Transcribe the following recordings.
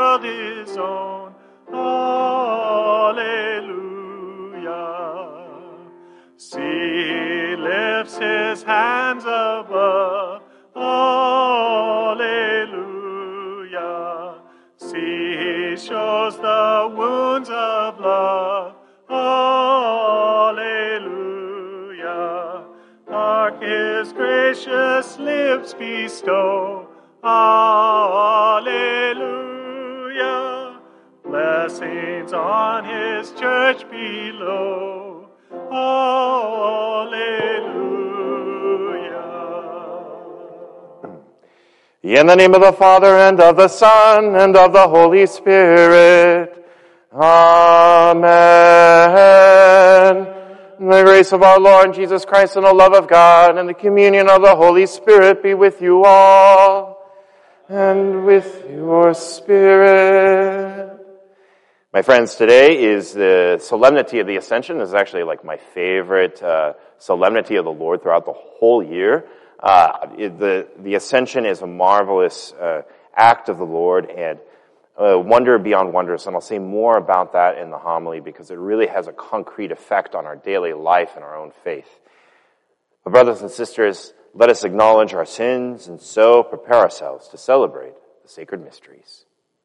world his own. Alleluia. See, lifts his hands above. Alleluia. See, he shows the wounds of love. Alleluia. Mark his gracious lips bestow. Alleluia. Blessings on his church below. Alleluia. In the name of the Father, and of the Son, and of the Holy Spirit. Amen. The grace of our Lord Jesus Christ, and the love of God, and the communion of the Holy Spirit be with you all, and with your spirit. My friends, today is the Solemnity of the Ascension. This is actually like my favorite solemnity of the Lord throughout the whole year. The Ascension is a marvelous act of the Lord and wonder beyond wonders, and I'll say more about that in the homily because it really has a concrete effect on our daily life and our own faith. But brothers and sisters, let us acknowledge our sins and so prepare ourselves to celebrate the sacred mysteries.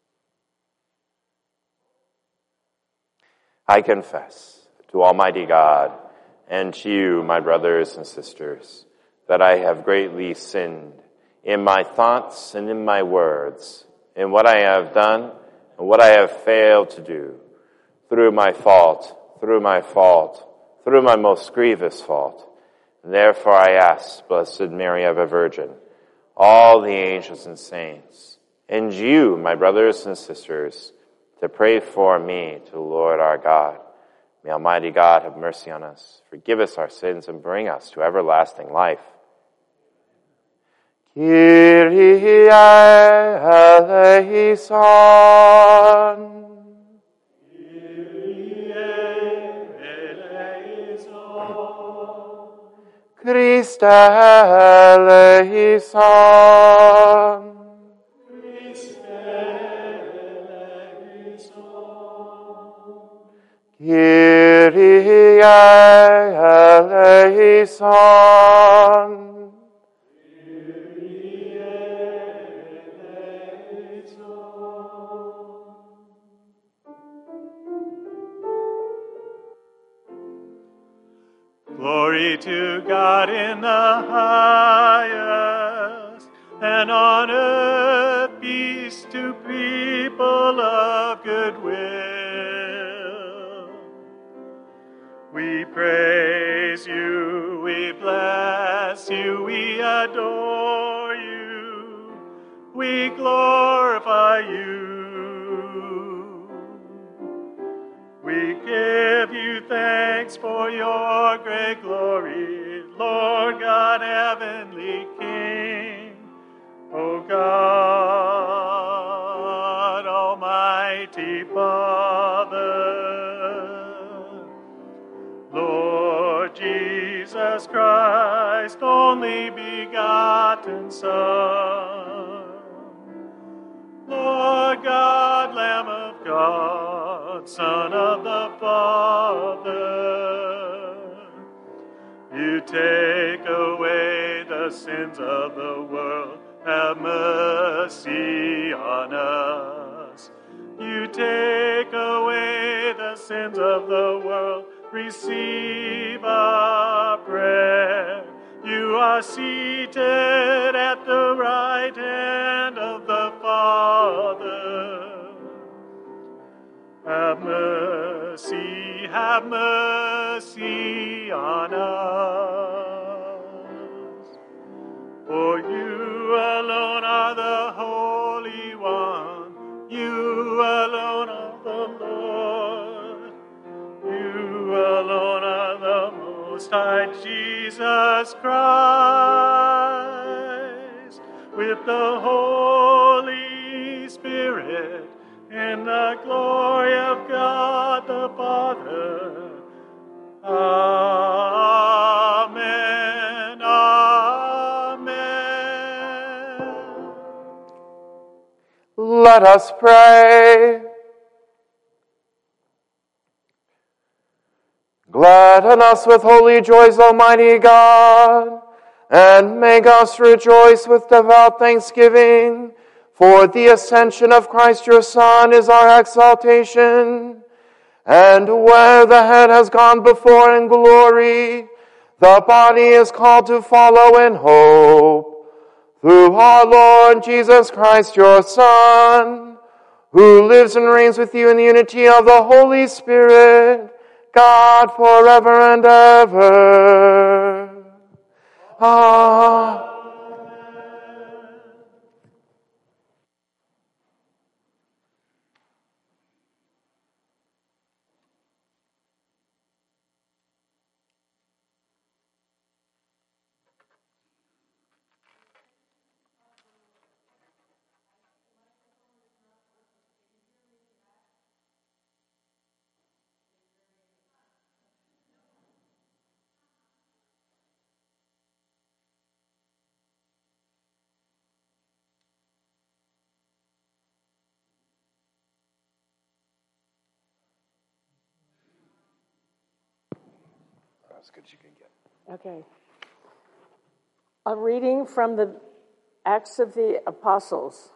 I confess to Almighty God and to you, my brothers and sisters, that I have greatly sinned in my thoughts and in my words, in what I have done and what I have failed to do, through my fault, through my most grievous fault. And therefore I ask, Blessed Mary, ever Virgin, all the angels and saints, and you, my brothers and sisters, to pray for me to the Lord our God. May Almighty God have mercy on us, forgive us our sins, and bring us to everlasting life. Kyrie eleison. Kyrie eleison. Christe eleison. Kyrie eleison. Kyrie eleison. Glory to God in the highest, and on earth peace to people of good will. We praise you, we bless you, we adore you, we glorify you. We give you thanks for your great glory, Lord God, heavenly King. O God, almighty Father, Lord Jesus Christ, only begotten Son, Lord God, Lamb of God, Son of the Father, you take away the sins of the world, have mercy on us. You take away the sins of the world, receive our prayer. You are seated at the right hand of the Father. Have mercy on us. For you alone are the Holy One. You alone are the Lord. You alone are the Most High, Jesus Christ, with the Holy Spirit, in the glory of God the Father. Amen. Amen. Let us pray. Gladden us with holy joys, Almighty God, and make us rejoice with devout thanksgiving, for the ascension of Christ your Son is our exaltation. And where the head has gone before in glory, the body is called to follow in hope. Through our Lord Jesus Christ, your Son, who lives and reigns with you in the unity of the Holy Spirit, God forever and ever. Amen. As good as you can get. Okay. A reading from the Acts of the Apostles.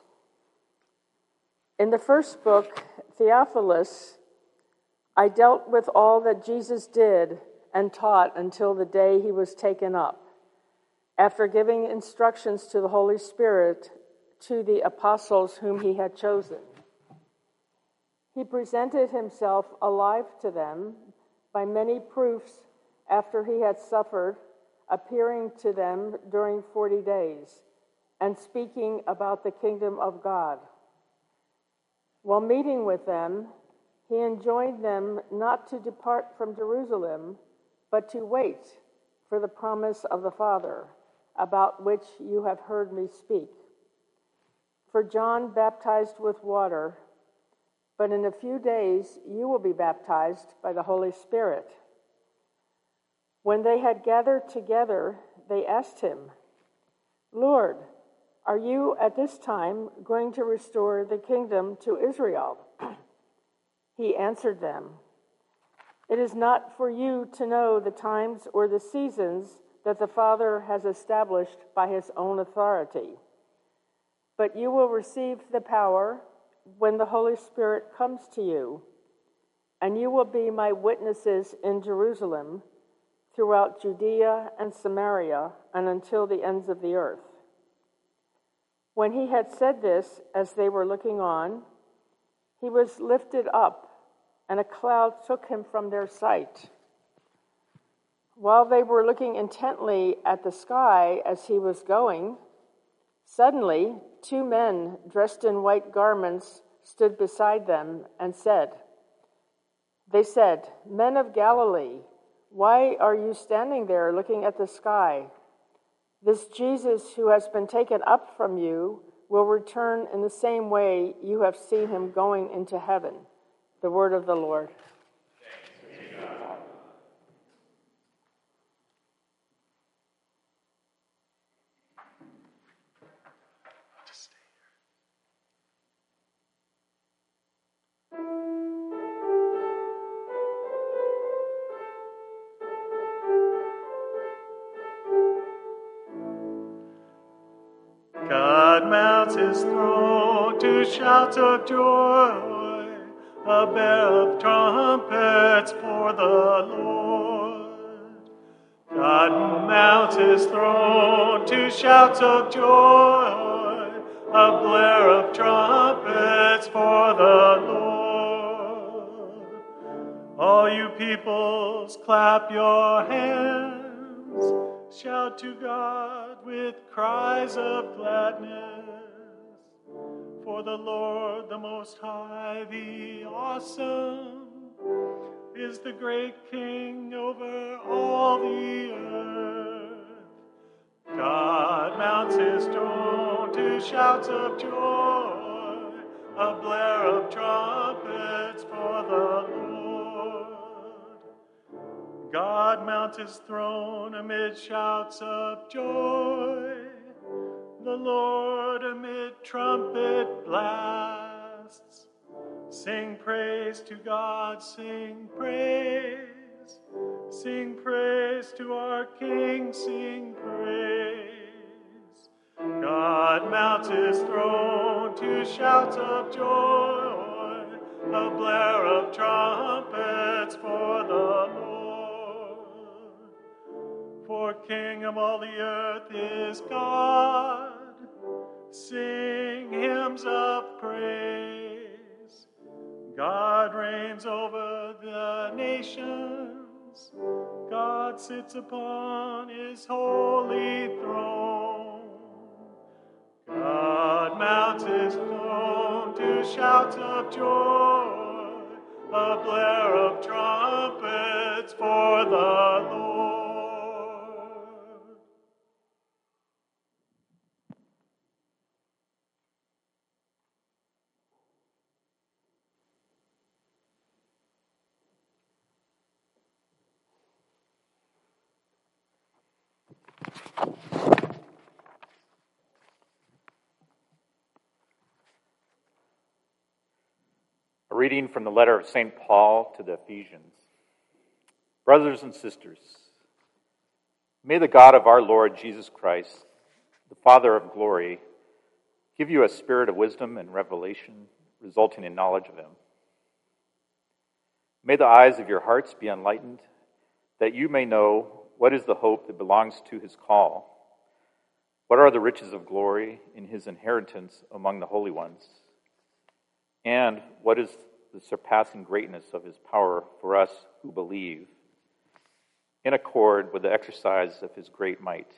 In the first book, Theophilus, I dealt with all that Jesus did and taught until the day he was taken up, after giving instructions to the Holy Spirit to the apostles whom he had chosen. He presented himself alive to them by many proofs after he had suffered, appearing to them during 40 days, and speaking about the kingdom of God. While meeting with them, he enjoined them not to depart from Jerusalem, but to wait for the promise of the Father, about which you have heard me speak. For John baptized with water, but in a few days you will be baptized by the Holy Spirit. When they had gathered together, they asked him, Lord, are you at this time going to restore the kingdom to Israel? He answered them, It is not for you to know the times or the seasons that the Father has established by his own authority. But you will receive the power when the Holy Spirit comes to you, and you will be my witnesses in Jerusalem, throughout Judea and Samaria, and until the ends of the earth. When he had said this, as they were looking on, he was lifted up, and a cloud took him from their sight. While they were looking intently at the sky as he was going, suddenly 2 men dressed in white garments stood beside them and said, Men of Galilee, why are you standing there looking at the sky? This Jesus who has been taken up from you will return in the same way you have seen him going into heaven. The word of the Lord. God mounts his throne to shouts of joy, a bear of trumpets for the Lord. God mounts his throne to shouts of joy, a blare of trumpets for the Lord. All you peoples, clap your hands, shout to God with cries of gladness. For the Lord, the Most High, the Awesome, is the great King over all the earth. God mounts his throne to shouts of joy, a blare of trumpets for the Lord. God mounts his throne amid shouts of joy, the Lord amid trumpet blast. Sing praise to God, sing praise. Sing praise to our King, sing praise. God mounts his throne to shouts of joy, a blare of trumpets for the Lord. For King of all the earth is God. Sing hymns of praise. God reigns over the nations. God sits upon his holy throne. God mounts his throne to shouts of joy, a blare of trumpets for the Lord. A reading from the letter of St. Paul to the Ephesians. Brothers and sisters, may the God of our Lord Jesus Christ, the Father of glory, give you a spirit of wisdom and revelation resulting in knowledge of him. May the eyes of your hearts be enlightened, that you may know what is the hope that belongs to his call, what are the riches of glory in his inheritance among the holy ones, and what is the surpassing greatness of his power for us who believe, in accord with the exercise of his great might,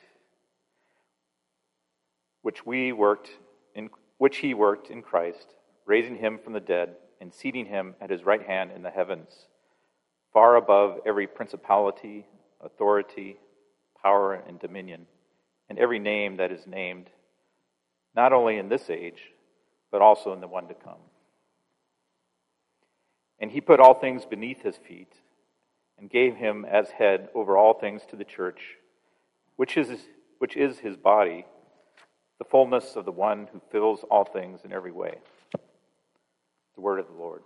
which he worked in Christ, raising him from the dead and seating him at his right hand in the heavens, far above every principality, authority, power, and dominion, and every name that is named, not only in this age, but also in the one to come. And he put all things beneath his feet, and gave him as head over all things to the church, which is his body, the fullness of the one who fills all things in every way. The word of the Lord.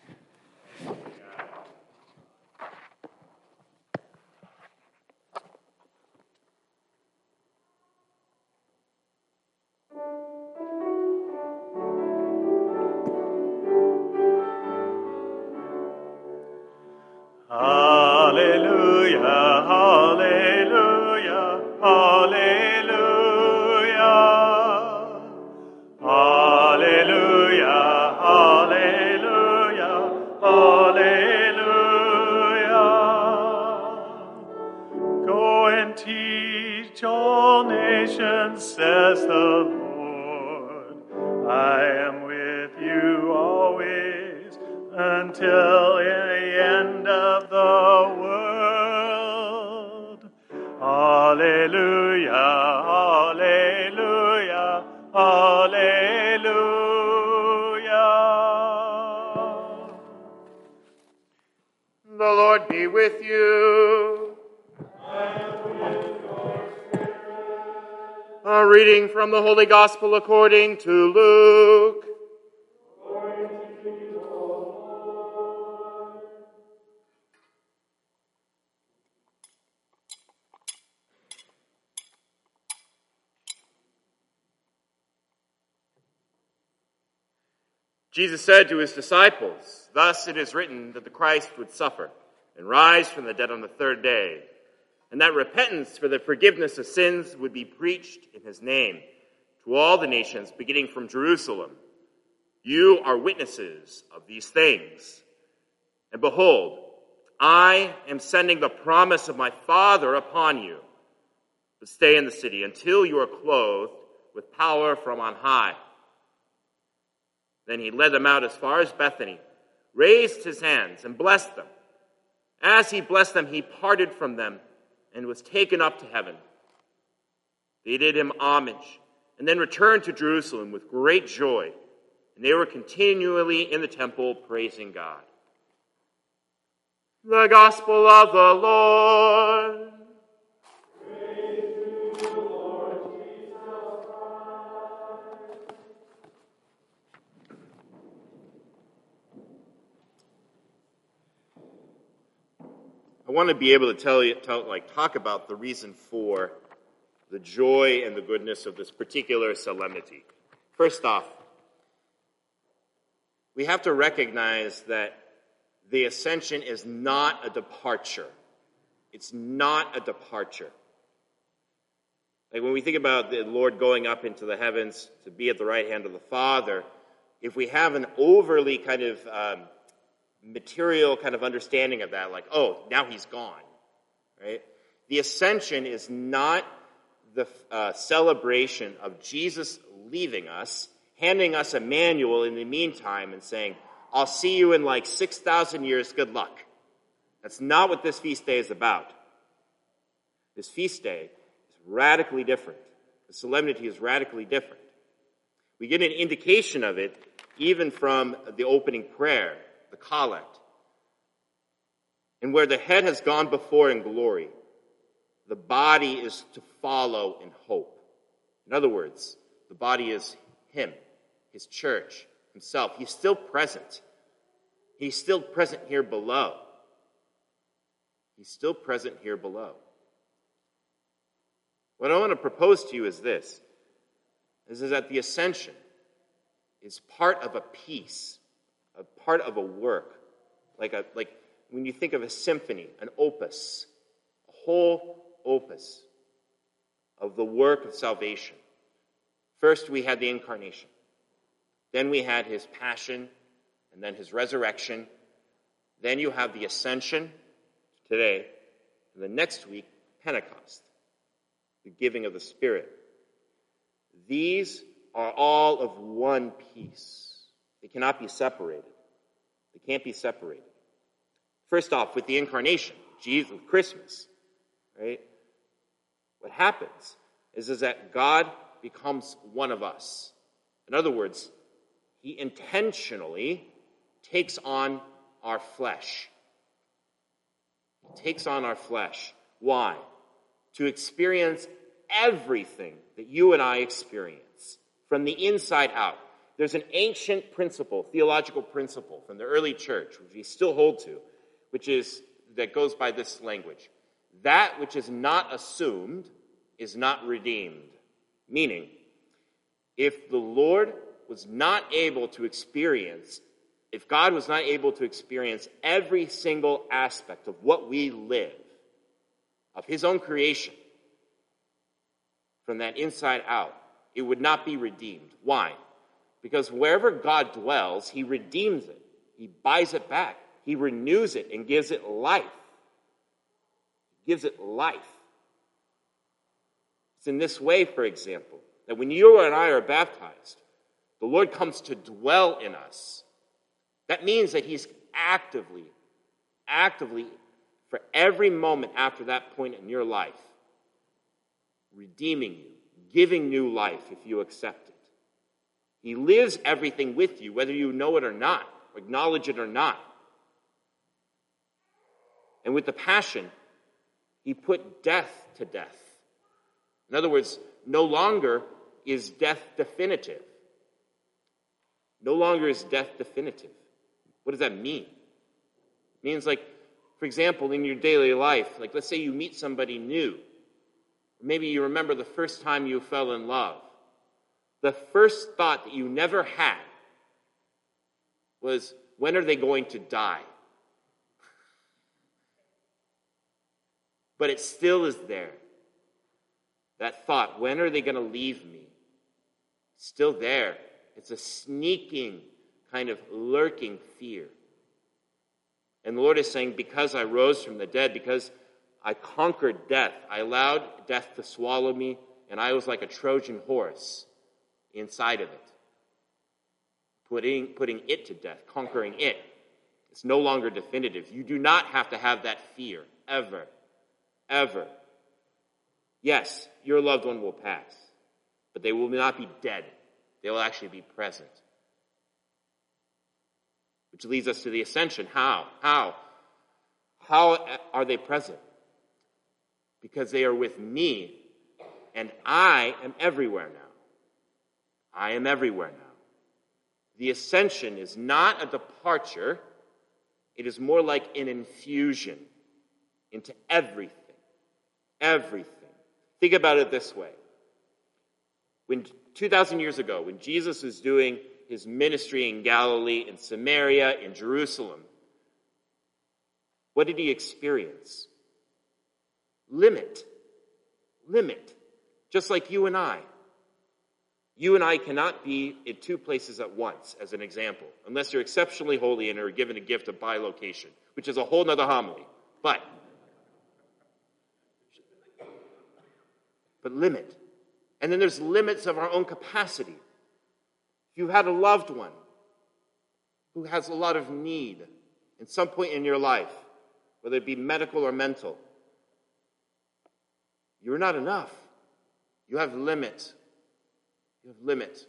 Hallelujah, hallelujah, hallelujah. Hallelujah, hallelujah, hallelujah. Go and teach all nations, says the Lord. I am with you always until the end of the world. Hallelujah, hallelujah, hallelujah. The Lord be with you. A reading from the Holy Gospel according to Luke. Jesus said to his disciples, "Thus it is written that the Christ would suffer and rise from the dead on the third day, and that repentance for the forgiveness of sins would be preached in his name to all the nations, beginning from Jerusalem. You are witnesses of these things. And behold, I am sending the promise of my Father upon you. But stay in the city until you are clothed with power from on high." Then he led them out as far as Bethany, raised his hands, and blessed them. As he blessed them, he parted from them and was taken up to heaven. They did him homage, and then returned to Jerusalem with great joy, and they were continually in the temple praising God. The Gospel of the Lord. want to be able to talk about the reason for the joy and the goodness of this particular solemnity. First off, we have to recognize that the ascension is not a departure. It's not a departure. Like when we think about the Lord going up into the heavens to be at the right hand of the Father, if we have an overly kind of material kind of understanding of that, like, oh, now he's gone, right? The ascension is not the celebration of Jesus leaving us, handing us a manual in the meantime and saying, I'll see you in like 6,000 years, good luck. That's not what this feast day is about. This feast day is radically different. The solemnity is radically different. We get an indication of it even from the opening prayer, the collect. And where the head has gone before in glory, the body is to follow in hope. In other words, the body is him, his church, himself. He's still present. He's still present here below. He's still present here below. What I want to propose to you is this, is that the ascension is part of a piece, a part of a work, like when you think of a symphony, an opus, a whole opus of the work of salvation. First, we had the incarnation. Then we had his passion, and then his resurrection. Then you have the ascension today, and the next week, Pentecost, the giving of the Spirit. These are all of one piece. They cannot be separated. They can't be separated. First off, with the incarnation, Jesus, Christmas, right? What happens is that God becomes one of us. In other words, he intentionally takes on our flesh. He takes on our flesh. Why? To experience everything that you and I experience from the inside out. There's an ancient principle, theological principle from the early church, which we still hold to, that goes by this language. That which is not assumed is not redeemed. Meaning, if the Lord was not able to experience, if God was not able to experience every single aspect of what we live, of his own creation, from that inside out, it would not be redeemed. Why? Because wherever God dwells, he redeems it. He buys it back. He renews it and gives it life. He gives it life. It's in this way, for example, that when you and I are baptized, the Lord comes to dwell in us. That means that he's actively, for every moment after that point in your life, redeeming you, giving new life if you accept it. He lives everything with you, whether you know it or not, or acknowledge it or not. And with the passion, he put death to death. In other words, no longer is death definitive. No longer is death definitive. What does that mean? It means, like, for example, in your daily life, like let's say you meet somebody new. Maybe you remember the first time you fell in love. The first thought that you never had was, when are they going to die? But it still is there. That thought, when are they going to leave me? Still there. It's a sneaking, kind of lurking fear. And the Lord is saying, because I rose from the dead, because I conquered death, I allowed death to swallow me, and I was like a Trojan horse inside of it. Putting it to death, conquering it. It's no longer definitive. You do not have to have that fear, ever. Ever. Yes, your loved one will pass, but they will not be dead. They will actually be present. Which leads us to the ascension. How? How are they present? Because they are with me, and I am everywhere now. I am everywhere now. The ascension is not a departure. It is more like an infusion. into everything. Everything. Think about it this way. When 2,000 years ago, when Jesus was doing his ministry in Galilee, in Samaria, in Jerusalem, what did he experience? Limit. Limit. Just like you and I. You and I cannot be in two places at once, as an example, unless you're exceptionally holy and are given a gift of bilocation, which is a whole nother homily. But limit. And then there's limits of our own capacity. If you had a loved one who has a lot of need at some point in your life, whether it be medical or mental, you're not enough. You have limit. You have limit.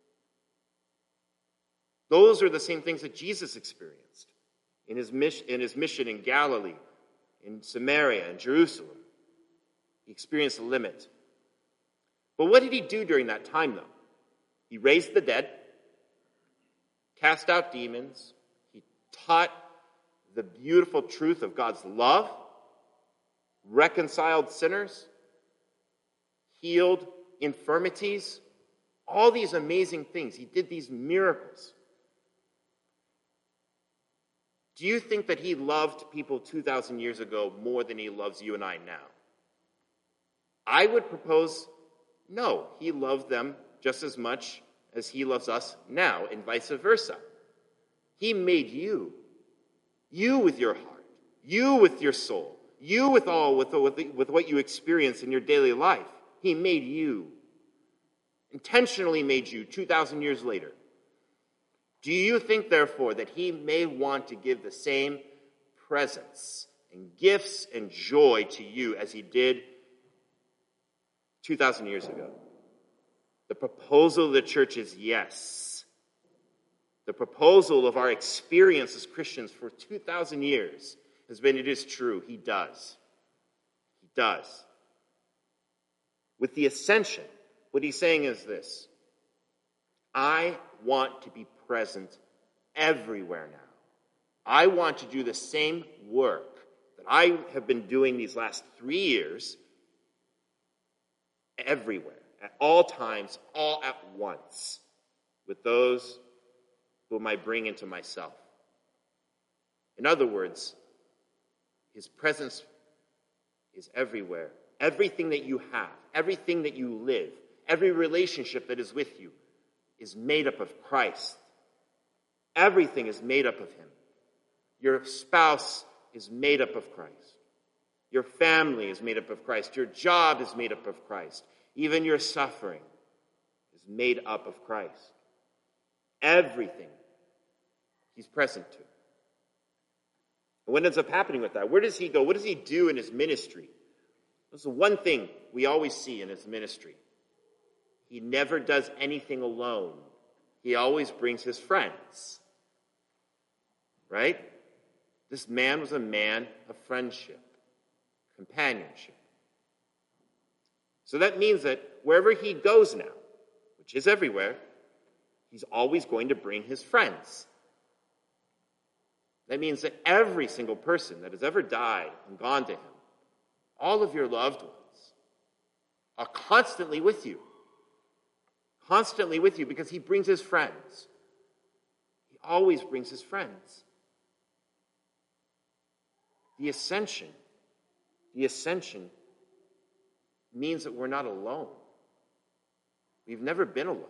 Those are the same things that Jesus experienced in his mission in Galilee, in Samaria, and Jerusalem. He experienced a limit. But what did he do during that time, though? He raised the dead, cast out demons, he taught the beautiful truth of God's love, reconciled sinners, healed infirmities, all these amazing things. He did these miracles. Do you think that he loved people 2,000 years ago more than he loves you and I now? I would propose no. He loved them just as much as he loves us now, and vice versa. He made you. You with your heart. You with your soul. You with what you experience in your daily life. He made you. Intentionally made you 2,000 years later. Do you think, therefore, that he may want to give the same presence and gifts and joy to you as he did 2,000 years ago? The proposal of the church is yes. The proposal of our experience as Christians for 2,000 years has been, it is true, he does. He does. With the ascension, what he's saying is this: I want to be present everywhere now. I want to do the same work that I have been doing these last 3 years everywhere, at all times, all at once, with those whom I bring into myself. In other words, his presence is everywhere. Everything that you have, everything that you live, every relationship that is with you is made up of Christ. Everything is made up of him. Your spouse is made up of Christ. Your family is made up of Christ. Your job is made up of Christ. Even your suffering is made up of Christ. Everything he's present to. And what ends up happening with that? Where does he go? What does he do in his ministry? That's the one thing we always see in his ministry. He never does anything alone. He always brings his friends. Right? This man was a man of friendship, companionship. So that means that wherever he goes now, which is everywhere, he's always going to bring his friends. That means that every single person that has ever died and gone to him, all of your loved ones, are constantly with you. Constantly with you because he brings his friends. He always brings his friends. The ascension means that we're not alone. We've never been alone.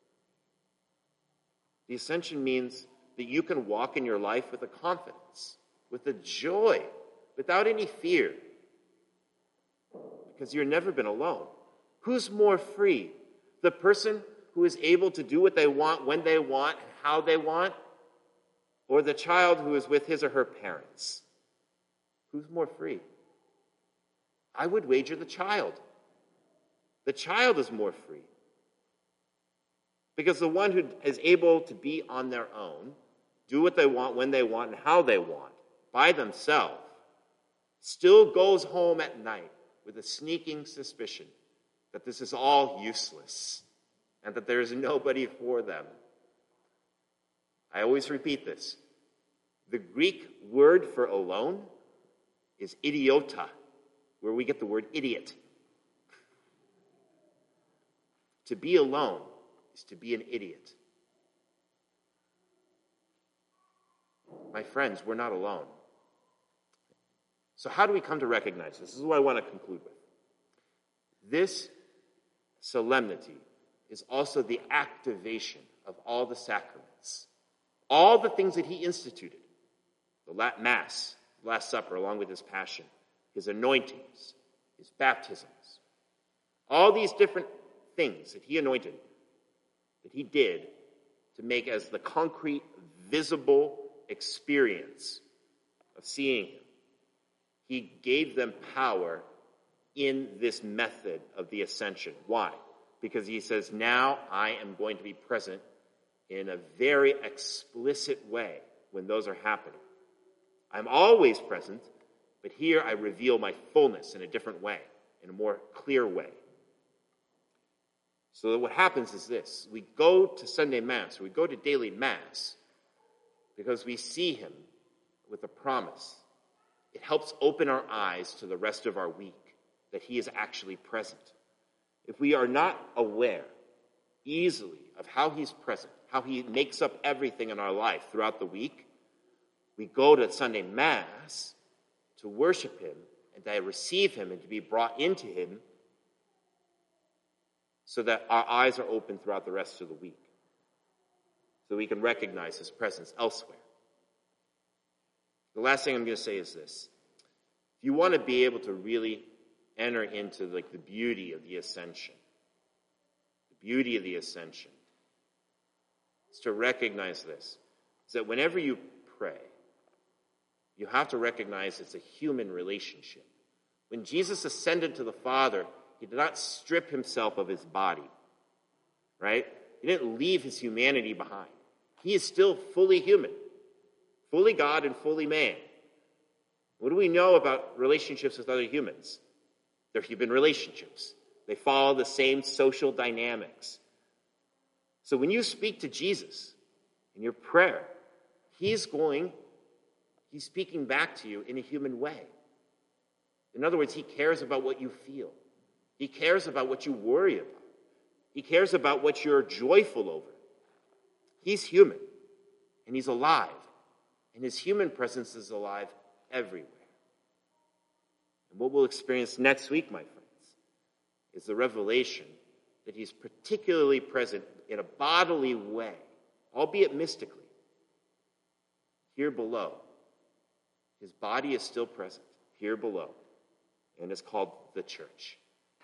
The ascension means that you can walk in your life with a confidence, with a joy, without any fear, because you've never been alone. Who's more free? The person who is able to do what they want, when they want, and how they want, or the child who is with his or her parents? Who's more free? I would wager the child. The child is more free. Because the one who is able to be on their own, do what they want, when they want, and how they want, by themselves, still goes home at night with a sneaking suspicion that this is all useless and that there is nobody for them. I always repeat this. The Greek word for alone is idiota, where we get the word idiot. To be alone is to be an idiot. My friends, we're not alone. So how do we come to recognize this? This is what I want to conclude with. This solemnity is also the activation of all the sacraments, all the things that he instituted, the Mass, the Last Supper, along with his Passion, his anointings, his baptisms, all these different things that he anointed, that he did to make as the concrete, visible experience of seeing him. He gave them power in this method of the ascension. Why? Because he says, now I am going to be present in a very explicit way when those are happening. I'm always present, but here I reveal my fullness in a different way, in a more clear way. So that what happens is this. We go to Sunday Mass, or we go to daily Mass, because we see him with a promise. It helps open our eyes to the rest of our week, that he is actually present. If we are not aware easily of how he's present, how he makes up everything in our life throughout the week, we go to Sunday Mass to worship him and to receive him and to be brought into him so that our eyes are open throughout the rest of the week, so we can recognize his presence elsewhere. The last thing I'm going to say is this. If you want to be able to really enter into the beauty of the ascension, is to recognize this, is that whenever you pray, you have to recognize it's a human relationship. When Jesus ascended to the Father, he did not strip himself of his body, right? He didn't leave his humanity behind. He is still fully human, fully God and fully man. What do we know about relationships with other humans? They're human relationships. They follow the same social dynamics. So when you speak to Jesus in your prayer, he's speaking back to you in a human way. In other words, he cares about what you feel. He cares about what you worry about. He cares about what you're joyful over. He's human, and he's alive, and his human presence is alive everywhere. And what we'll experience next week, my friends, is the revelation that he's particularly present in a bodily way, albeit mystically, here below. His body is still present here below, and it's called the church.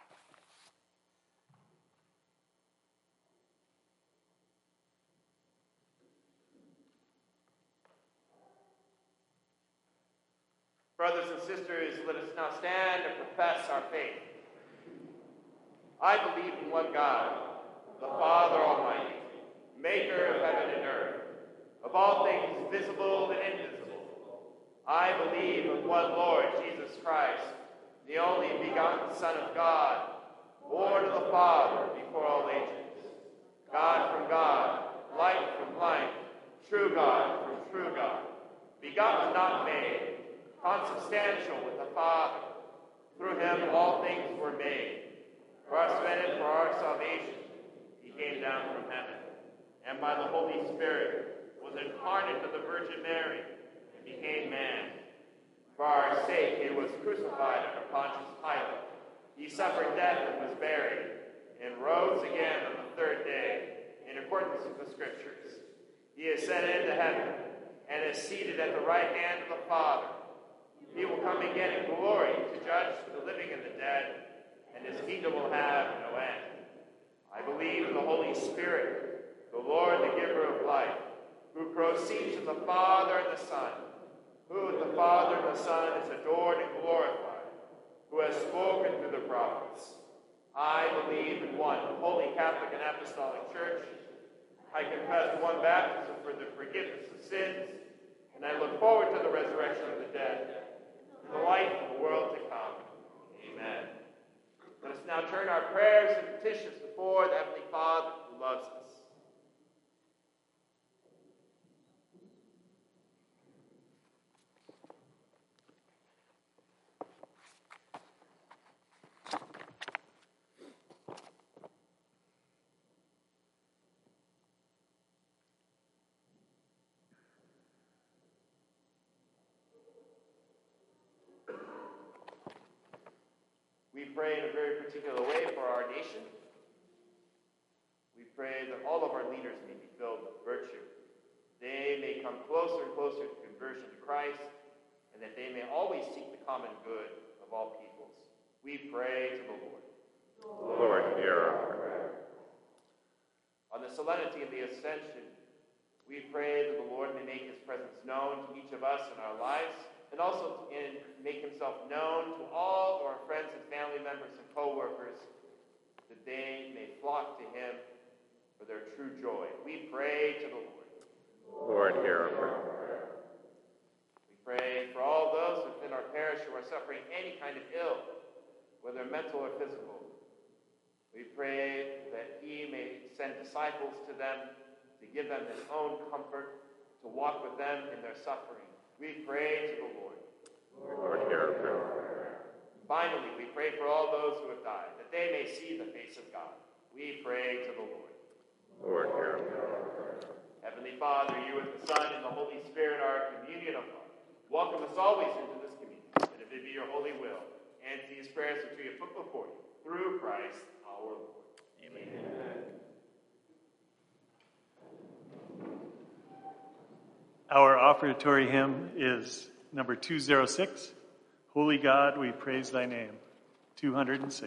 Brothers and sisters, let us now stand and profess our faith. I believe in one God, the Father Almighty, maker of heaven and earth, of all things visible and invisible. I believe in one Lord Jesus Christ, the only begotten Son of God, born of the Father before all ages, God from God, light from light, true God from true God, begotten, not made, consubstantial with the Father. Through him all things were made. For us men and for our salvation, he came down from heaven, and by the Holy Spirit was incarnate of the Virgin Mary, and became man. For our sake he was crucified under Pontius Pilate. He suffered death and was buried, and rose again on the third day, in accordance with the Scriptures. He ascended into heaven, and is seated at the right hand of the Father. He will come again in glory to judge the living and the dead, and his kingdom will have no end. I believe in the Holy Spirit, the Lord, the giver of life, who proceeds from the Father and the Son, who with the Father and the Son is adored and glorified, who has spoken through the prophets. I believe in one holy Catholic and Apostolic Church. I confess one baptism for the forgiveness of sins, and I look forward to the resurrection of the dead, and the life of the world to come. Amen. Let us now turn our prayers and petitions before the Heavenly Father who loves us. pray in a very particular way for our nation. We pray that all of our leaders may be filled with virtue. They may come closer and closer to conversion to Christ, and that they may always seek the common good of all peoples. We pray to the Lord. Lord, hear our prayer. On the solemnity of the Ascension, we pray that the Lord may make his presence known to each of us in our lives, and also make himself known to all our friends and family members and co-workers, that they may flock to him for their true joy. We pray to the Lord. Lord, hear our prayer. We pray for all those within our parish who are suffering any kind of ill, whether mental or physical. We pray that he may send disciples to them to give them his own comfort, to walk with them in their suffering. We pray to the Lord. Lord, hear our prayer. Finally, we pray for all those who have died, that they may see the face of God. We pray to the Lord. Lord, hear our prayer. Heavenly Father, you and the Son and the Holy Spirit are a communion of love. Welcome us always into this communion, that if it be your holy will, and these prayers which we have put before you, through Christ our Lord. Amen. Our offertory hymn is number 206, Holy God, we praise thy name, 206.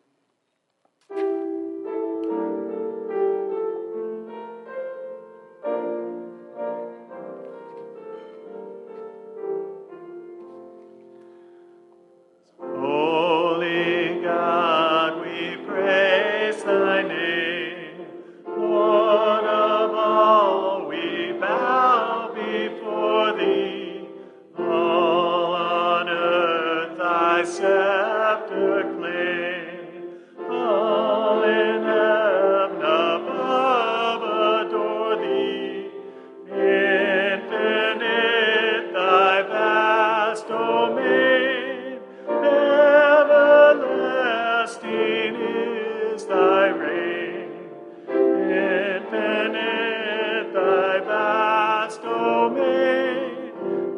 Holy God, we praise thy name, Lord of all, we bow before thee. All on earth thy scepter claim, all in heaven above adore thee. Infinite thy vast domain, everlasting is thy reign. Infinite thy vast domain,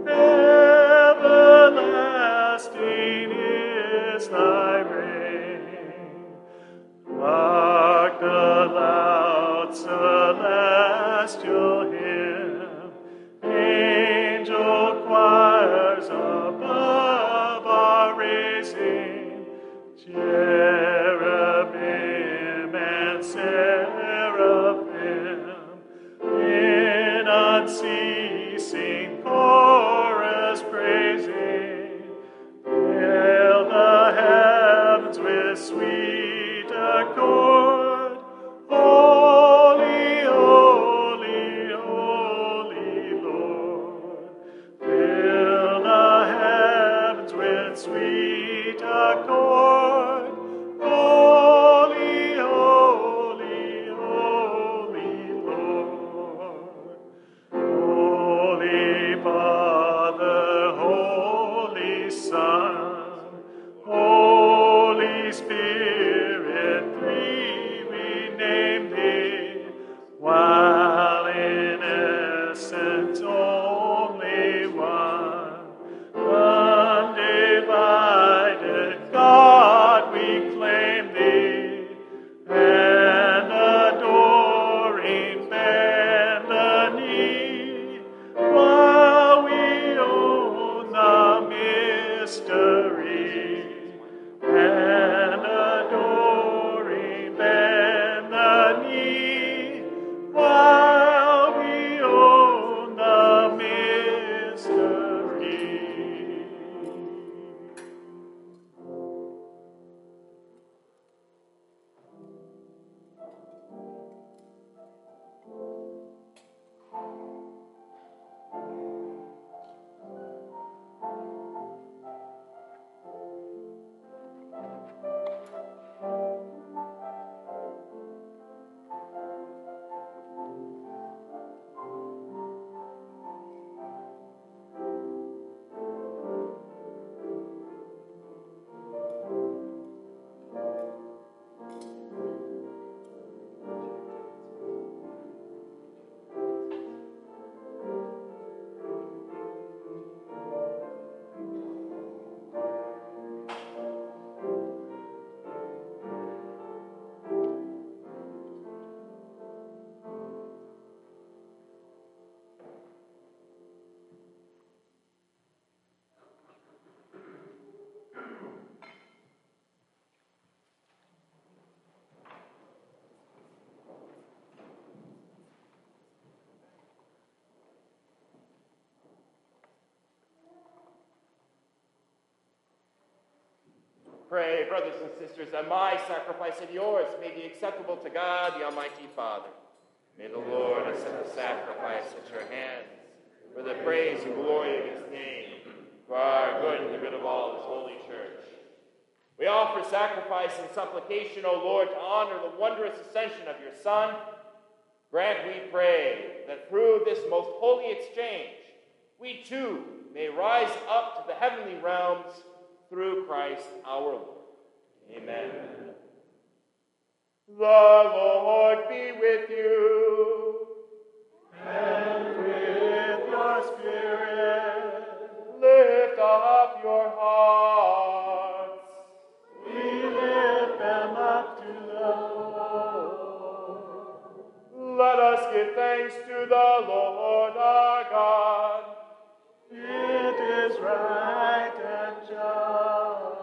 everlasting is thy reign. Hark the loud celestial hymn, angel choirs above are raising, cherubim and seraphim in unceasing chorus praising, fill the heavens with sweet accord. Holy, holy, holy Lord, fill the heavens with sweet accord. Holy, holy, holy Lord, holy Pray, brothers and sisters, that my sacrifice and yours may be acceptable to God, the Almighty Father. May the Lord accept the sacrifice at your hands for the praise and glory of his name, for our good and the good of all his holy church. We offer sacrifice and supplication, O Lord, to honor the wondrous ascension of your Son. Grant, we pray, that through this most holy exchange, we too may rise up to the heavenly realms through Christ our Lord. Amen. The Lord be with you. And with your spirit. Lift up your hearts. We lift them up to the Lord. Let us give thanks to the Lord our God. It is right and just.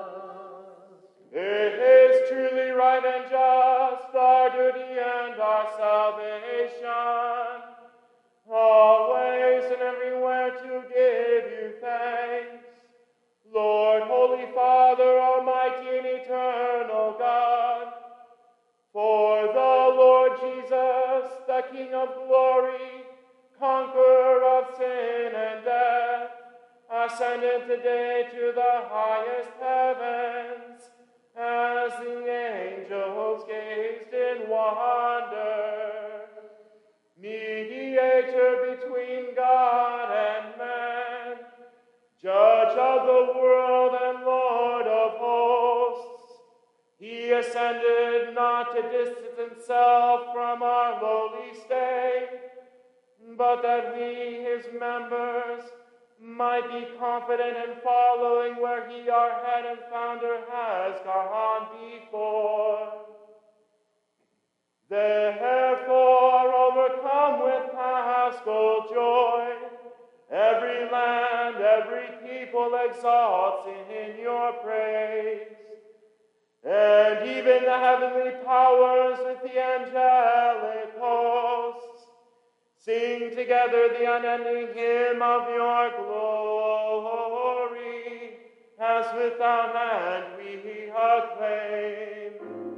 It is truly right and just, our duty and our salvation, always and everywhere to give you thanks, Lord, Holy Father, Almighty and eternal God, for the Lord Jesus, the King of glory, conqueror of sin and death, ascended today to the highest heavens, as the angels gazed in wonder, mediator between God and man, judge of the world and Lord of hosts. He ascended not to distance himself from our lowly state, but that we, his members, might be confident in following where he, our head and founder, has gone before. Therefore, overcome with paschal joy, every land, every people exalts in your praise. And even the heavenly powers with the angelic hosts sing together the unending hymn of your glory, as without end we acclaim.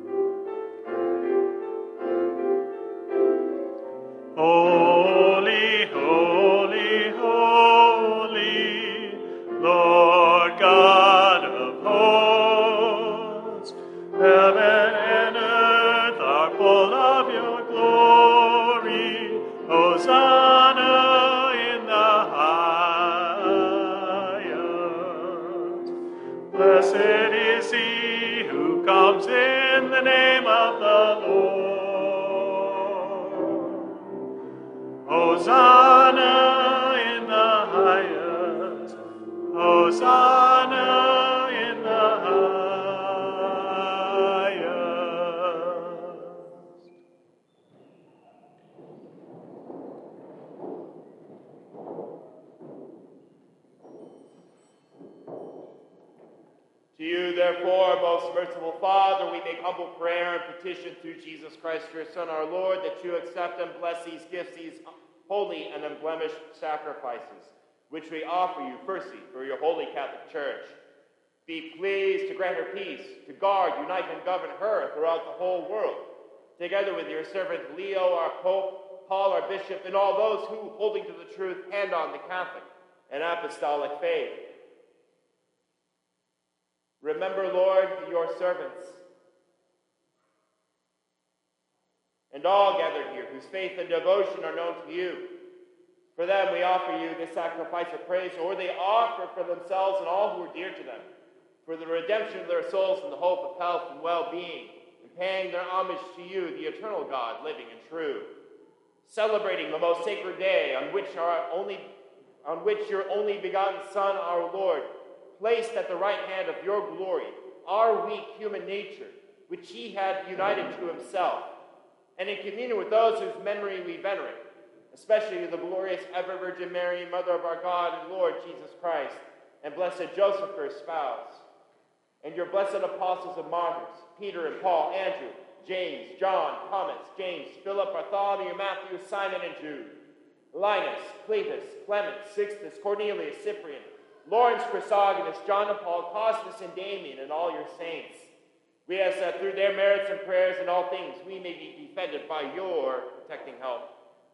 Holy, holy, holy, Lord God of hosts, heaven and earth are full of your glory. Hosanna in the highest. Blessed is he who comes in the name of the Lord. Hosanna in the highest. Hosanna in the highest. To you, therefore, most merciful Father, we make humble prayer and petition through Jesus Christ, your Son, our Lord, that you accept and bless these gifts, these holy and unblemished sacrifices, which we offer you, firstly, for your holy Catholic Church. Be pleased to grant her peace, to guard, unite, and govern her throughout the whole world, together with your servant Leo, our Pope, Paul, our Bishop, and all those who, holding to the truth, hand on the Catholic and Apostolic faith. Remember, Lord, your servants, and all gathered here, whose faith and devotion are known to you. For them we offer you this sacrifice of praise, or they offer for themselves and all who are dear to them, for the redemption of their souls and the hope of health and well-being, and paying their homage to you, the eternal God, living and true. Celebrating the most sacred day on which your only begotten Son, our Lord, placed at the right hand of your glory our weak human nature, which he had united to himself, and in communion with those whose memory we venerate, especially the glorious ever-Virgin Mary, Mother of our God and Lord Jesus Christ, and blessed Joseph, her spouse, and your blessed apostles and martyrs, Peter and Paul, Andrew, James, John, Thomas, James, Philip, Bartholomew, Matthew, Simon, and Jude, Linus, Cletus, Clement, Sixtus, Cornelius, Cyprian, Lawrence Chrysogonus, John and Paul, Cosmas and Damien, and all your saints. We ask that through their merits and prayers in all things, we may be defended by your protecting help.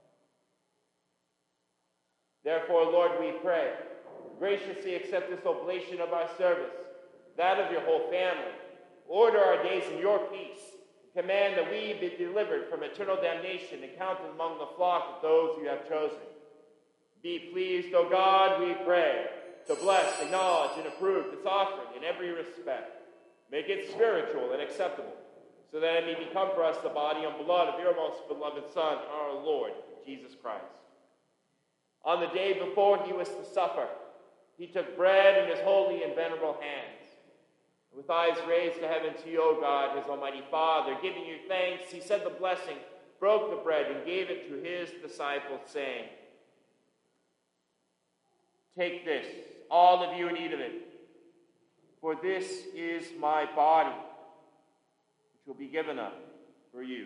Therefore, Lord, we pray, graciously accept this oblation of our service, that of your whole family. Order our days in your peace. Command that we be delivered from eternal damnation and counted among the flock of those you have chosen. Be pleased, O God, we pray, to bless, acknowledge, and approve this offering in every respect. Make it spiritual and acceptable, so that it may become for us the body and blood of your most beloved Son, our Lord, Jesus Christ. On the day before he was to suffer, he took bread in his holy and venerable hands. With eyes raised to heaven to you, O God, his almighty Father, giving you thanks, he said the blessing, broke the bread, and gave it to his disciples, saying, "Take this, all of you, and eat of it, for this is my body, which will be given up for you."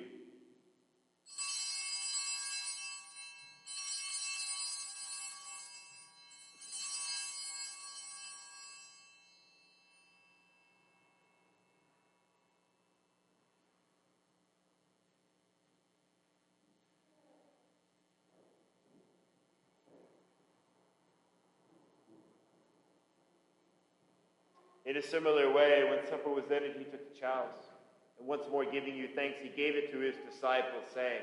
In a similar way, when supper was ended, he took the chalice, and once more giving you thanks, he gave it to his disciples, saying,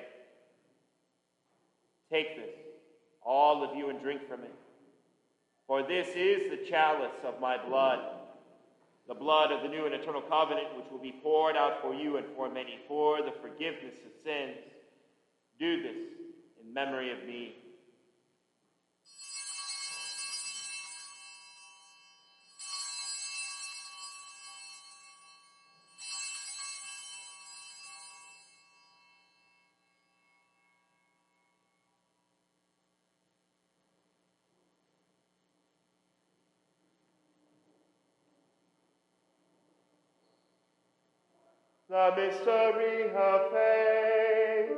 "Take this, all of you, and drink from it. For this is the chalice of my blood, the blood of the new and eternal covenant, which will be poured out for you and for many for the forgiveness of sins. Do this in memory of me." The mystery of faith.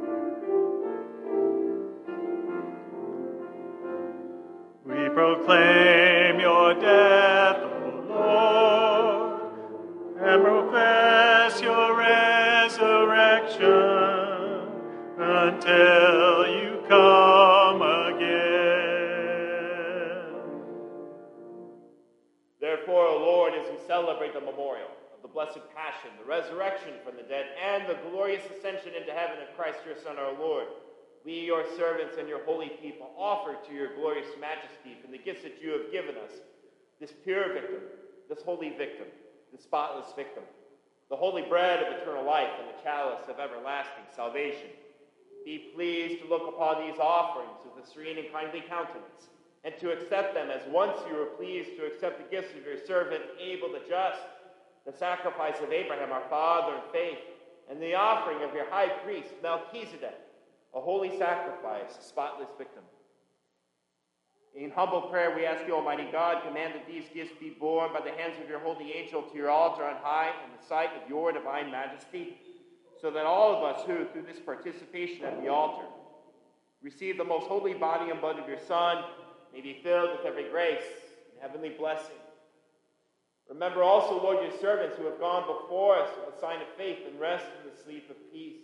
We proclaim your death, O Lord, and profess your resurrection until you come again. Therefore, O Lord, as we celebrate the memorial of the blessed passion, the resurrection from the dead, and the glorious ascension into heaven of Christ your Son, our Lord, we, your servants and your holy people, offer to your glorious majesty from the gifts that you have given us, this pure victim, this holy victim, this spotless victim, the holy bread of eternal life and the chalice of everlasting salvation. Be pleased to look upon these offerings with a serene and kindly countenance, and to accept them as once you were pleased to accept the gifts of your servant Abel the just, the sacrifice of Abraham our father in faith, and the offering of your high priest Melchizedek, a holy sacrifice, a spotless victim. In humble prayer, we ask you, Almighty God, command that these gifts be borne by the hands of your holy angel to your altar on high in the sight of your divine majesty, so that all of us who, through this participation at the altar, receive the most holy body and blood of your Son, may be filled with every grace and heavenly blessing. Remember also, Lord, your servants who have gone before us with a sign of faith and rest in the sleep of peace.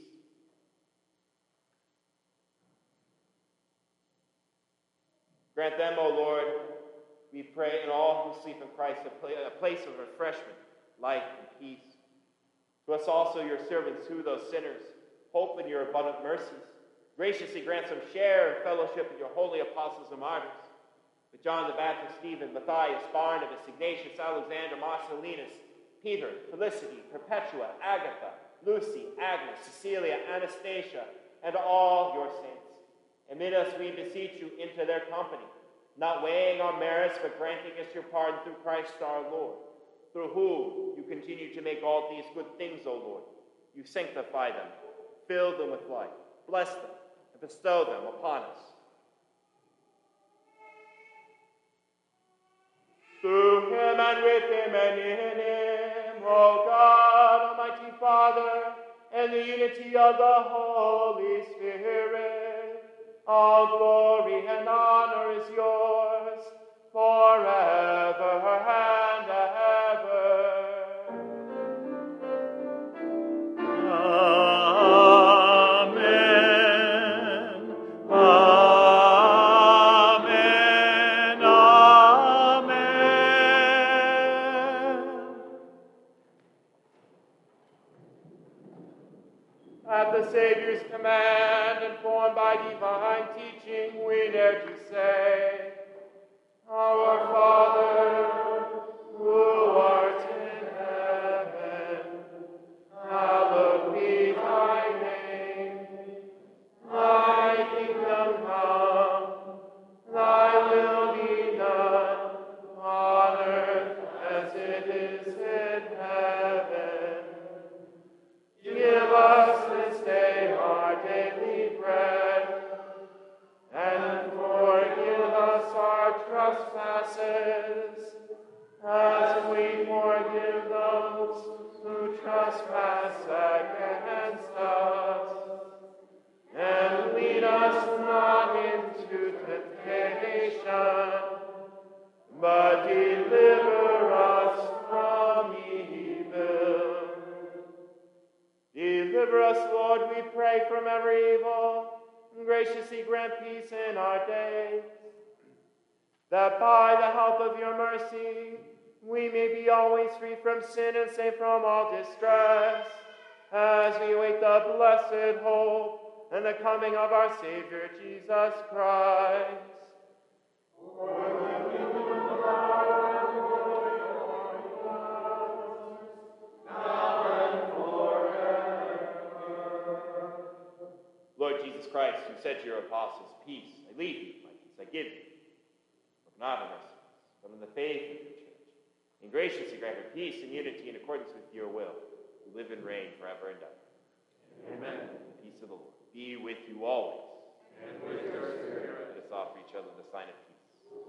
Grant them, O Lord, we pray, and all who sleep in Christ, a place of refreshment, life, and peace. To us also, your servants, who, though sinners, hope in your abundant mercies, graciously grant some share and fellowship in your holy apostles and martyrs, with John the Baptist, Stephen, Matthias, Barnabas, Ignatius, Alexander, Marcellinus, Peter, Felicity, Perpetua, Agatha, Lucy, Agnes, Cecilia, Anastasia, and all your saints. Admit us, we beseech you, into their company, not weighing our merits, but granting us your pardon through Christ our Lord, through whom you continue to make all these good things, O Lord. You sanctify them, fill them with life, bless them, and bestow them upon us. Through him and with him and in him, O God, Almighty Father, and the unity of the Holy Spirit, all glory and honor is yours forever. command, informed by divine teaching, we dare to say, Our Father, who art in heaven, hallowed be thy name. Thy kingdom come, thy will be done, on earth as it is in heaven. Give us this day our daily bread, and forgive us our trespasses, as we forgive those who trespass against us. And lead us not into temptation, but deliver us from evil. Deliver us, Lord, we pray, from every evil, and graciously grant peace in our days, that by the help of your mercy we may be always free from sin and safe from all distress, as we await the blessed hope and the coming of our Savior, Jesus Christ. Lord Jesus Christ, who said to your apostles, Peace I leave you, my peace I give you. Look not on our sins, but on the faith of your church, and graciously grant her peace and unity in accordance with your will, who live and reign forever and ever. Amen. The peace of the Lord be with you always. And with your spirit. Let us offer each other the sign of peace.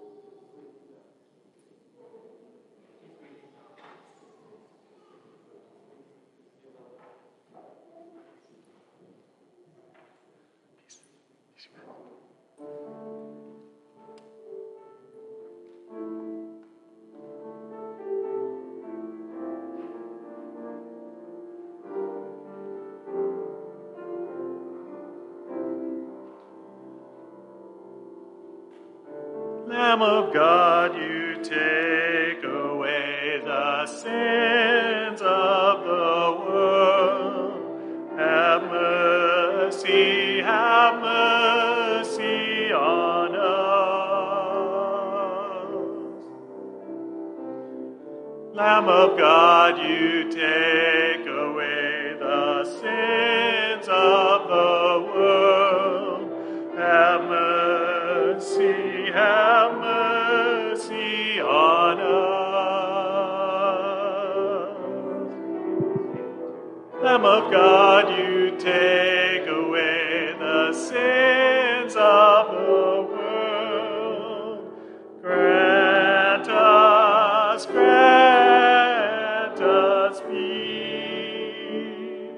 Lamb of God, you take away the sins of the world. Have mercy on us. Lamb of God, you take away the sins of the world. Have mercy on us. Lamb of God, you take away the sins of the world. Grant us peace.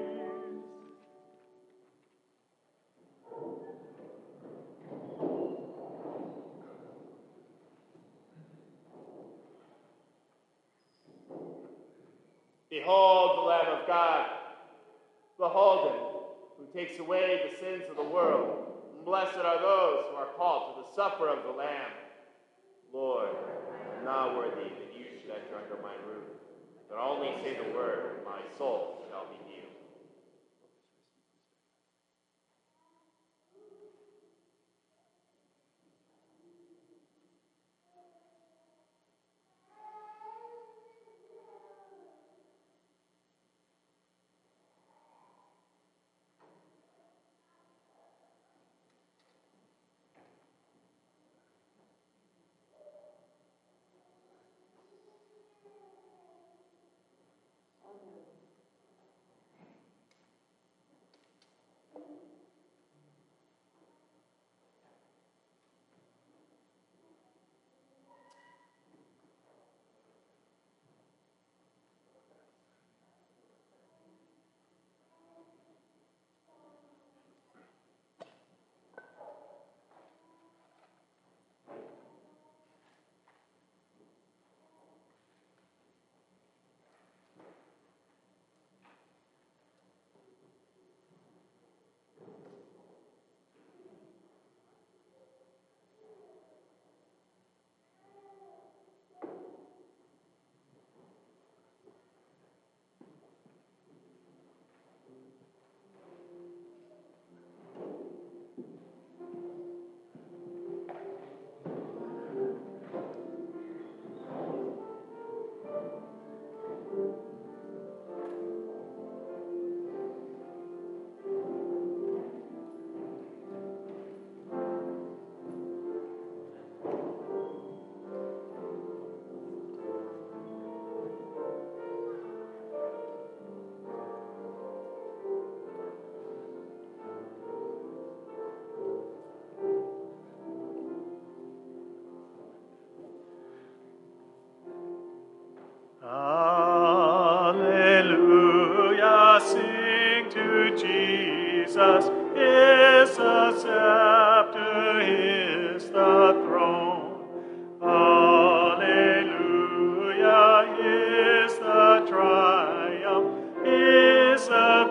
Behold the Lamb of God. Behold him, who takes away the sins of the world. And blessed are those who are called to the supper of the Lamb. Lord, I am not worthy that you should enter under my roof, but only say the word, and my soul shall be healed. Jesus is the scepter, is the throne. Alleluia is the triumph, is the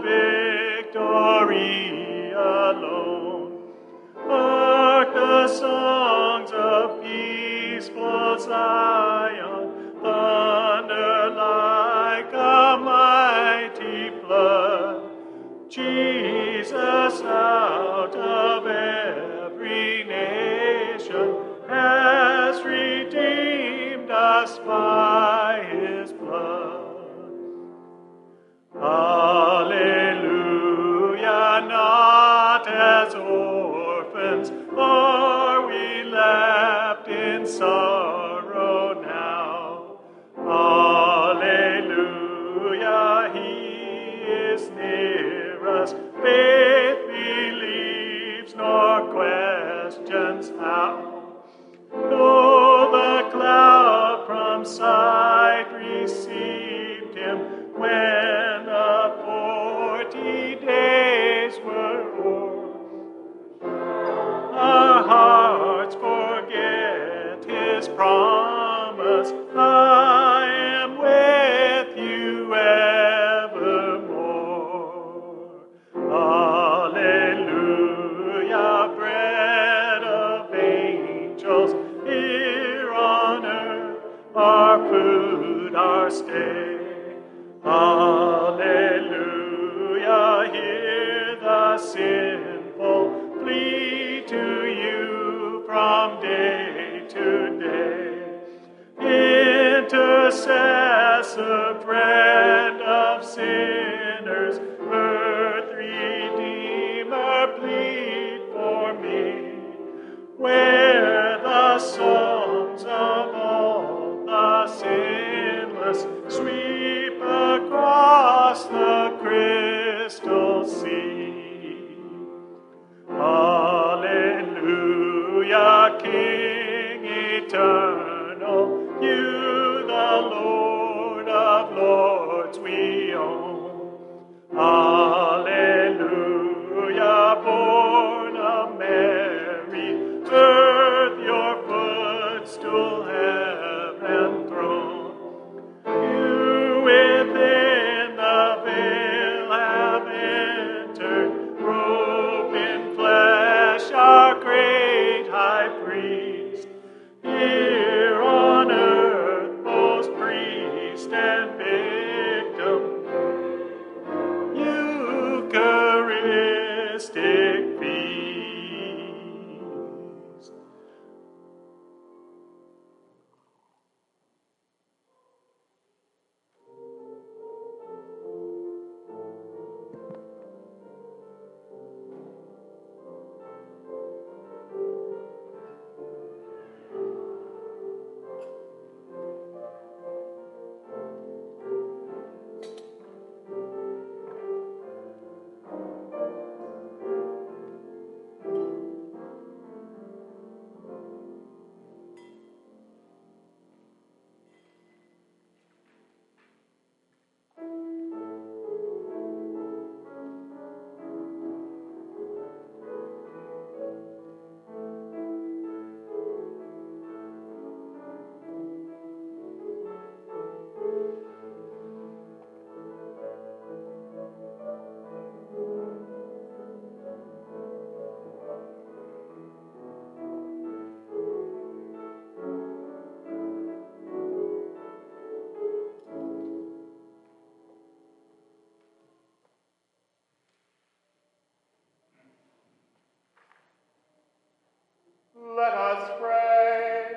victory alone. Hark the songs of peaceful Zion, thunder like a mighty flood. Jesus out of every nation has redeemed us by his blood. Alleluia, not as orphans are we left in sorrow now. Alleluia, he is near us. Faith believes nor questions how. Though the cloud from sight received him when the 40 days were o'er, our hearts forget his promise, I am with you evermore. Alleluia, bread of angels, here on earth, our food, our stay. Alleluia, hear the sinful flee to you from day to day. Intercessor, friend of sinners, earth redeemer, plead for me. Where the songs of all the sinless sweep across the crystal sea. Alleluia, King eternal, you the Lord of lords we own. Alleluia, born of Mary, earth your footstool, heaven throne. You within the veil have entered, robed in flesh, our great high priest. Here on earth, most priest and victim, Eucharistic feast. Let us pray.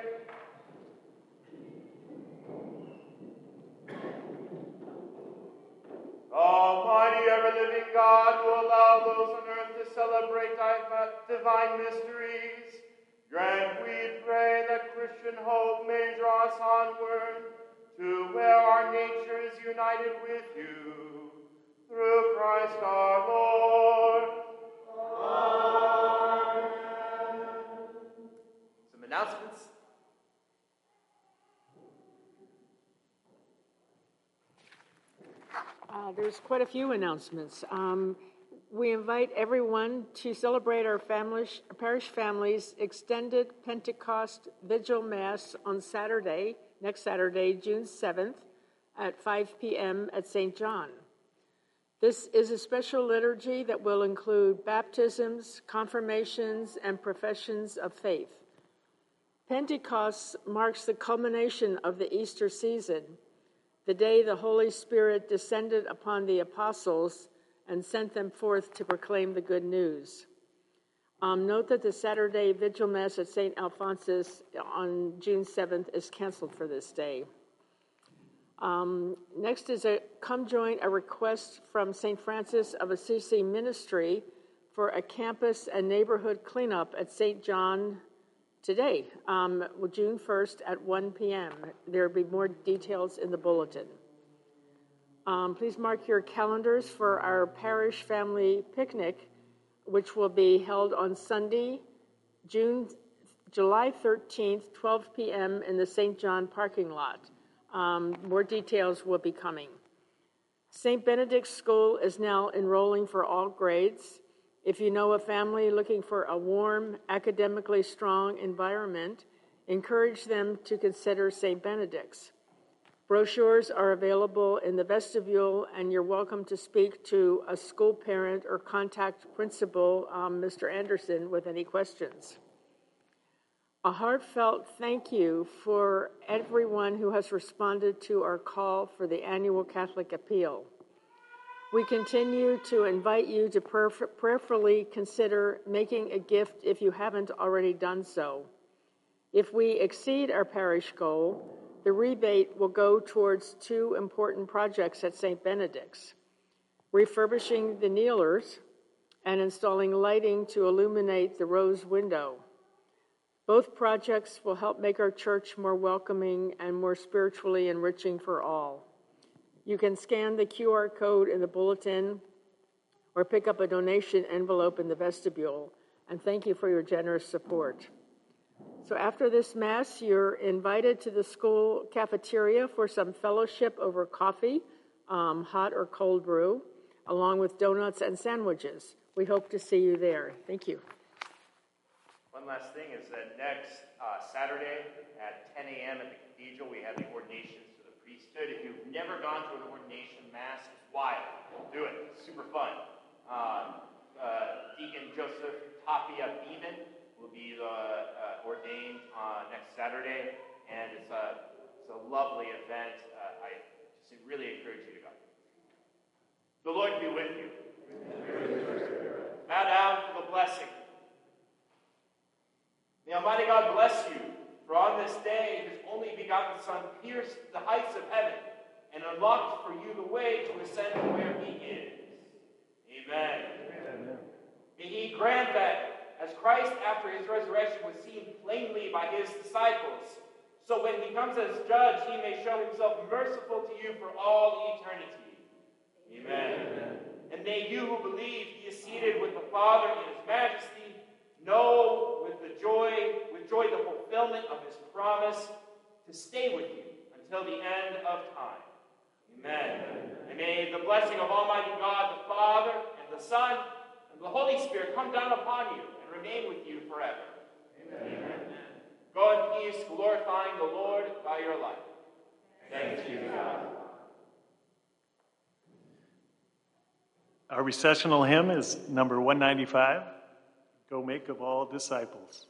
Almighty, ever-living God, who allow those on earth to celebrate divine mysteries, grant, we pray, that Christian hope may draw us onward to where our nature is united with you, through Christ our Lord. Amen. Some announcements. There's quite a few announcements. we invite everyone to celebrate our parish families' extended Pentecost Vigil Mass on next Saturday, June 7th at 5 p.m. at St. John. This is a special liturgy that will include baptisms, confirmations, and professions of faith. Pentecost marks the culmination of the Easter season, the day the Holy Spirit descended upon the apostles and sent them forth to proclaim the good news. Note that the Saturday Vigil Mass at St. Alphonsus on June 7th is canceled for this day. Next is come join a request from St. Francis of Assisi Ministry for a campus and neighborhood cleanup at St. John today, June 1st at 1 p.m. There will be more details in the bulletin. Please mark your calendars for our parish family picnic, which will be held on Sunday, July 13th, 12 p.m. in the St. John parking lot. More details will be coming. St. Benedict's School is now enrolling for all grades. If you know a family looking for a warm, academically strong environment, encourage them to consider St. Benedict's. Brochures are available in the vestibule, and you're welcome to speak to a school parent or contact Principal, Mr. Anderson, with any questions. A heartfelt thank you for everyone who has responded to our call for the annual Catholic Appeal. We continue to invite you to prayerfully consider making a gift if you haven't already done so. If we exceed our parish goal, the rebate will go towards two important projects at St. Benedict's: refurbishing the kneelers and installing lighting to illuminate the rose window. Both projects will help make our church more welcoming and more spiritually enriching for all. You can scan the QR code in the bulletin or pick up a donation envelope in the vestibule, and thank you for your generous support. So after this Mass, you're invited to the school cafeteria for some fellowship over coffee, hot or cold brew, along with donuts and sandwiches. We hope to see you there. Thank you. One last thing is that next Saturday at 10 a.m. at the cathedral, we have the ordinations for the priesthood. If you've never gone to an ordination Mass, it's wild. Do it. It's super fun. Deacon Joseph Tapia Beeman will be ordained next Saturday, and it's a lovely event. I just really encourage you to go. The Lord be with you. Bow down for the blessing. May Almighty God bless you, for on this day His only begotten Son pierced the heights of heaven and unlocked for you the way to ascend to where He is. Amen. Amen. May He grant that, as Christ after His resurrection was seen plainly by His disciples, so when He comes as judge, He may show Himself merciful to you for all eternity. Amen. Amen. And may you who believe He is seated with the Father in His majesty know with joy the fulfillment of His promise to stay with you until the end of time. Amen. And may the blessing of Almighty God, the Father, and the Son, and the Holy Spirit come down upon you and remain with you forever. Amen. Amen. Go in peace, glorifying the Lord by your life. Thanks be to God. Our recessional hymn is number 195, Go Make of All Disciples.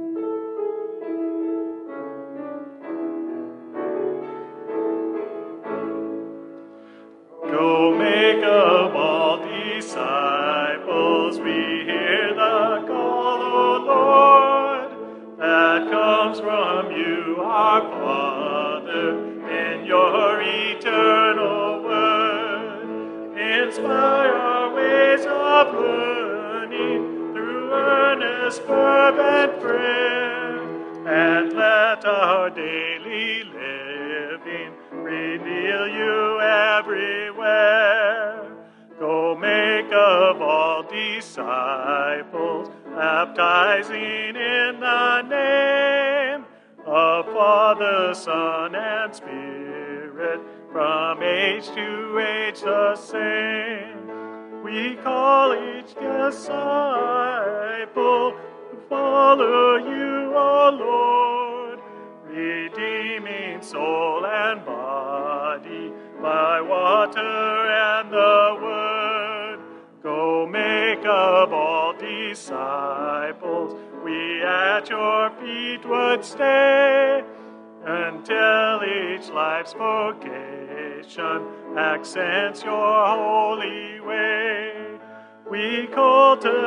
Go make of all disciples, we hear the call, O Lord, that comes from you, our Father, in your eternal word. Inspire our ways of learning through earnest fervent prayer, and let our daily living reveal you everywhere. Go make of all disciples, baptizing in the name of Father, Son, and Spirit, from age to age the same. We call each disciple to follow you, O Lord, redeeming soul and body by water and the word. Go make of all disciples, we at your feet would stay, until each life's vocation accents your holy way. We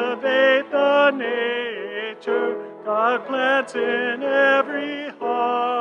cultivate the nature God plants in every heart,